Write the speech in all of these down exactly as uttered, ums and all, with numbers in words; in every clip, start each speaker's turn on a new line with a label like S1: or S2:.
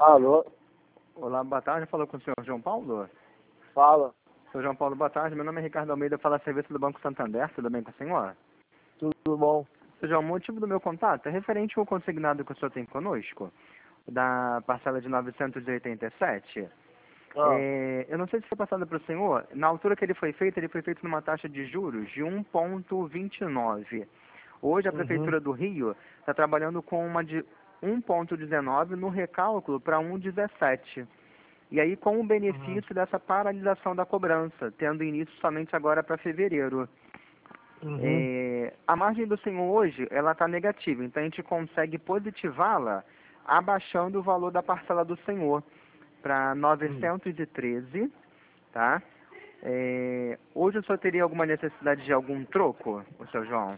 S1: Alô?
S2: Olá, boa tarde. Falou com o senhor João Paulo?
S1: Fala.
S2: Senhor João Paulo, boa tarde. Meu nome é Ricardo Almeida, fala a serviço do Banco Santander. Tudo bem com o senhor?
S1: Tudo bom?
S2: Senhor João, o motivo do meu contato é referente ao consignado que o senhor tem conosco, da parcela de novecentos e oitenta e sete.
S1: Ah.
S2: É, eu não sei se foi passado para o senhor, na altura que ele foi feito, ele foi feito numa taxa de juros de um vírgula vinte e nove. Hoje a
S1: Uhum.
S2: Prefeitura do Rio está trabalhando com uma de um vírgula dezenove no recálculo para um vírgula dezessete. E aí com o benefício
S1: Uhum.
S2: dessa paralisação da cobrança, tendo início somente agora para fevereiro.
S1: Uhum.
S2: É, a margem do senhor hoje, ela está negativa, então a gente consegue positivá-la abaixando o valor da parcela do senhor para novecentos e treze, tá? É, hoje o senhor teria alguma necessidade de algum troco, o seu João?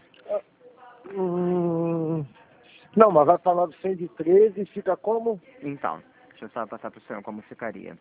S1: Hum, não, mas vai para novecentos e treze e fica como?
S2: Então, deixa eu só passar para o senhor como ficaria.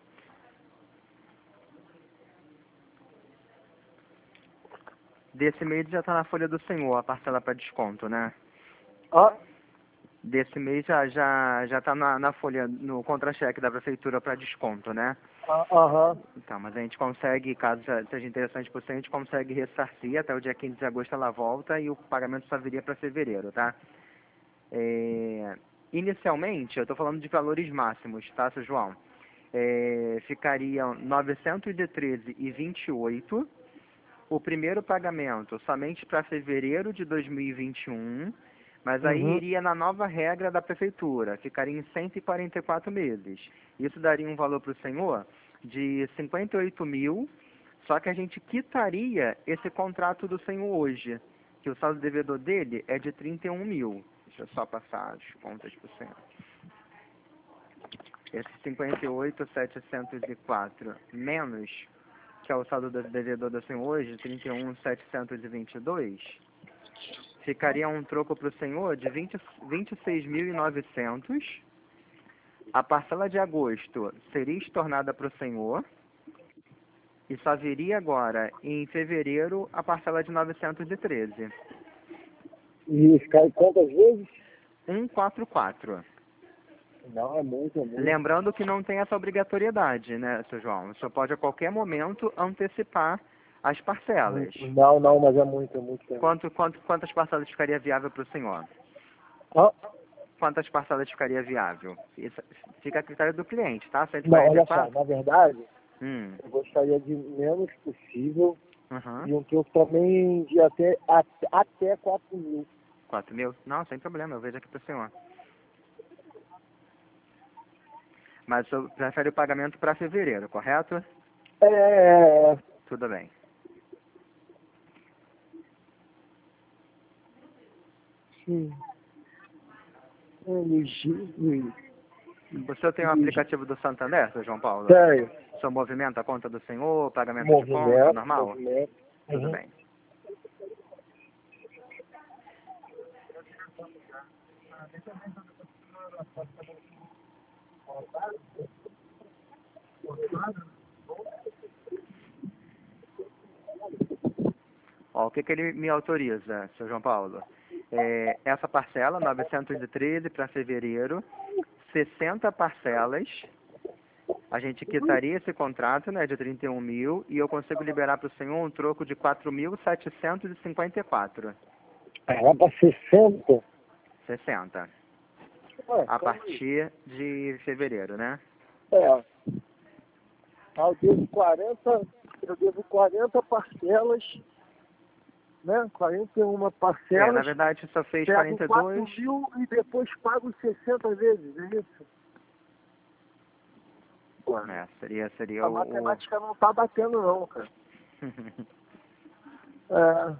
S2: Desse mês já está na folha do senhor, a parcela para desconto, né?
S1: Ah,
S2: Desse mês já já já está na, na folha, no contra-cheque da prefeitura para desconto, né?
S1: ah, aham.
S2: Então, mas a gente consegue, caso já seja interessante para você, a gente consegue ressarcir até o dia quinze de agosto ela volta e o pagamento só viria para fevereiro, tá? É, inicialmente, eu estou falando de valores máximos, tá, seu João? É, ficariam novecentos e treze e vinte e oito. O primeiro pagamento somente para fevereiro de dois mil e vinte e um, mas aí
S1: Uhum.
S2: iria na nova regra da prefeitura, ficaria em cento e quarenta e quatro meses. Isso daria um valor para o senhor de cinquenta e oito mil, só que a gente quitaria esse contrato do senhor hoje, que o saldo devedor dele é de trinta e um mil. Deixa eu só passar as contas para o senhor. Esse cinquenta e oito mil setecentos e quatro menos, que é o saldo do devedor do senhor hoje, trinta e um mil setecentos e vinte e dois, ficaria um troco para o senhor de vinte, vinte e seis mil e novecentos. A parcela de agosto seria estornada para o senhor e só viria agora, em fevereiro, a parcela de novecentos e treze.
S1: E cai quantas vezes?
S2: cento e quarenta e quatro.
S1: Não, é muito, é muito.
S2: Lembrando que não tem essa obrigatoriedade, né, seu João? O senhor pode a qualquer momento antecipar as parcelas.
S1: Não, não, mas é muito, é muito. É muito.
S2: Quanto, quanto, quantas parcelas ficaria viável para o senhor?
S1: Ah,
S2: Quantas parcelas ficaria viável? Isso fica a critério do cliente, tá?
S1: não, olha só,
S2: cento e quarenta e quatro?
S1: na verdade,
S2: Hum.
S1: eu gostaria de menos possível
S2: Uhum.
S1: e um troco também de até, até, até quatro mil.
S2: quatro mil? Não, sem problema, eu vejo aqui para o senhor. Mas o senhor prefere o pagamento para fevereiro, correto?
S1: É,
S2: Tudo bem.
S1: sim. Elegível.
S2: O senhor tem o aplicativo do Santander, seu João Paulo?
S1: Sério.
S2: O senhor movimenta a conta do senhor, pagamento de conta,
S1: Movimento,
S2: normal?
S1: movimento.
S2: Tudo
S1: Uhum.
S2: bem. Ó, o que, que ele me autoriza, seu João Paulo? É, essa parcela, novecentos e treze para fevereiro, sessenta parcelas. A gente quitaria esse contrato, né, de trinta e um mil, e eu consigo liberar para o senhor um troco de quatro mil setecentos e cinquenta e quatro.
S1: Era para sessenta.
S2: sessenta.
S1: Ué,
S2: A
S1: calma aí.
S2: partir de fevereiro, né?
S1: É. Ah, eu devo quarenta, eu devo quarenta parcelas, né? quarenta e uma
S2: É, na
S1: parcelas,
S2: verdade, só fez
S1: pego
S2: quarenta e
S1: quatro
S2: dois.
S1: mil e depois pago sessenta vezes, é isso? Pô,
S2: É, seria, seria
S1: a
S2: o... o...
S1: matemática não tá batendo não, cara. É,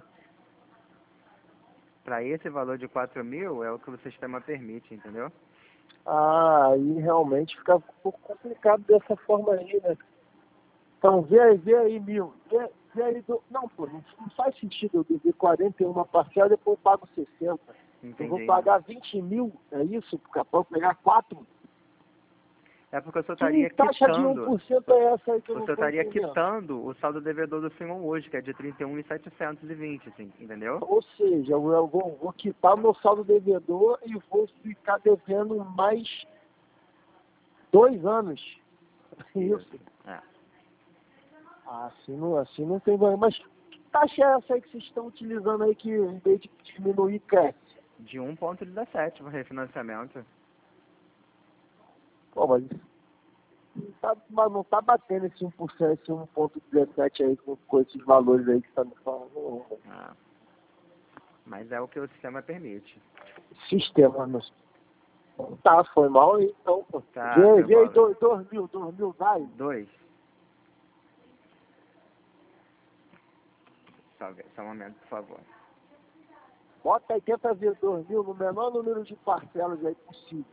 S2: Para esse valor de quatro mil é o que o sistema permite, entendeu?
S1: ah, aí realmente fica um pouco complicado dessa forma aí, né? Então, vê aí, vê aí mil. Vê, vê aí do... Não, pô, não, não faz sentido eu dever quarenta e uma parcela e depois eu pago sessenta. Eu vou
S2: Entendi.
S1: pagar vinte mil, é isso? Porque para eu pegar quatro.
S2: É porque o senhor
S1: Que
S2: estaria
S1: taxa de um
S2: quitando,
S1: por cento é essa aí que eu
S2: o
S1: não
S2: senhor
S1: estou
S2: estaria
S1: entendendo?
S2: quitando o saldo devedor do senhor hoje, que é de trinta e um mil setecentos e vinte, assim, entendeu?
S1: Ou seja, eu eu vou, vou quitar meu saldo devedor e vou ficar devendo mais Dois anos. Isso.
S2: É.
S1: Ah, assim não, assim não tem banho. Mas que taxa é essa aí que vocês estão utilizando aí que em vez de diminuir, cresce?
S2: De um vírgula dezessete o refinanciamento.
S1: Pô, mas não tá, mas não tá batendo esse um por cento, esse um vírgula dezessete aí com, com esses valores aí que você tá me falando. Não.
S2: Ah. Mas é o que o sistema permite.
S1: Sistema, não. Tá, foi mal aí, então, pô.
S2: Tá,
S1: Vê,
S2: meu
S1: vê aí,
S2: bola.
S1: dois, dois mil, dois mil, vai.
S2: Dois. Só, só um momento, por favor.
S1: Bota aí, tenta ver dois mil no menor número de parcelas aí possível.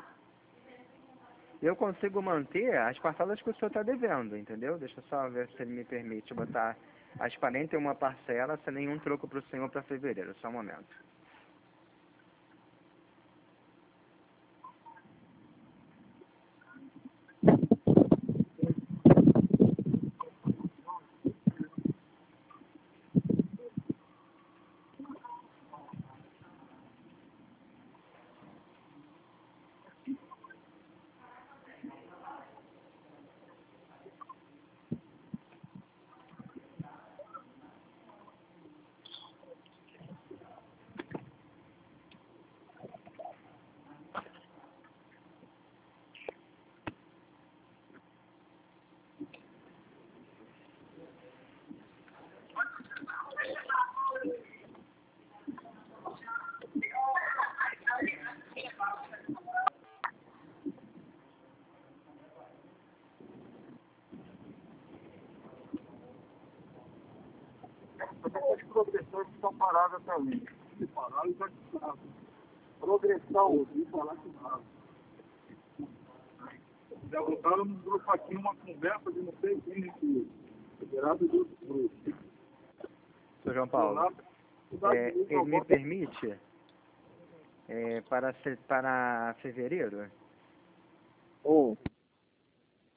S2: Eu consigo manter as parcelas que o senhor está devendo, entendeu? Deixa eu só ver se ele me permite botar as quarenta e uma parcelas sem nenhum troco para o senhor para fevereiro. Só um momento.
S1: As progressões estão paradas também. Se parar, já está. Progressão, ouvi falar que nada. Já botaram no grupo aqui uma conversa de não sei quem que gerado do grupo.
S2: Senhor João Paulo, é, ele me permite é, para, se- para fevereiro?
S1: Um.